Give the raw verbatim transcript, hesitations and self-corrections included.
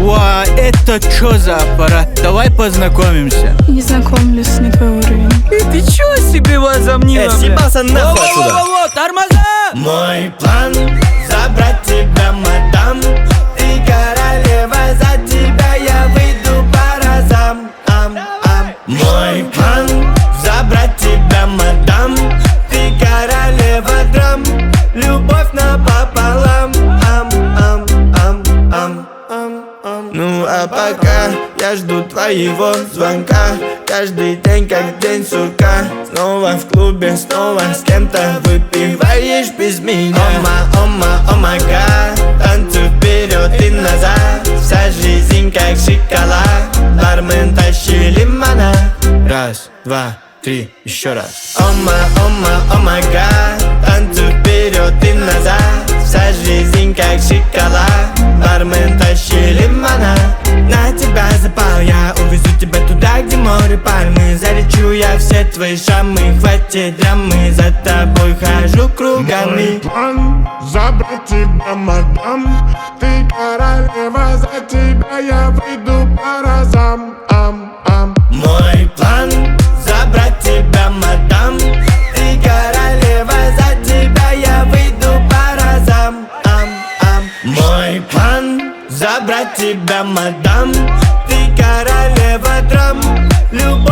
Ва, это чё за аппарат? Давай познакомимся. Не знакомлюсь, не твой уровень. И ты чё себе возомнила, Э, бля? съебался нахуй Во, отсюда. во, во, тормоза! Мой план забрать тебя, мадам. Ты королева, за тебя я выйду по разам. Ам, ам. Мой план забрать тебя, мадам. Ты королева драм. Любовь напополам. Ам, ам, ам, ам, ам, ам. Ну а пока я жду твоего звонка. Каждый день как день сурка. Снова в клубе, снова с кем-то выпиваешь без меня. Ома, ома, омага. Танцуй вперед и назад. Вся жизнь как шоколад. Бармен тащи лимонад. Раз, два, три, еще раз. Ома, ома, омага. Танцуй вперед и назад. Вся жизнь как шоколад. Бармен тащи лимонад. На тебя запал, я увезу тебя туда, где море пальмы. Залечу я все твои шрамы. Хватит драмы, за тобой хожу кругами. Мой план забрать тебя, мадам. Ты королева, за тебя я выйду по разам. Ам, ам. Мой план забрать тебя, мадам. Ты королева, за тебя я выйду по разам. Ам, ам. Мой план забрать тебя, мадам. Ты королева драм. Любовь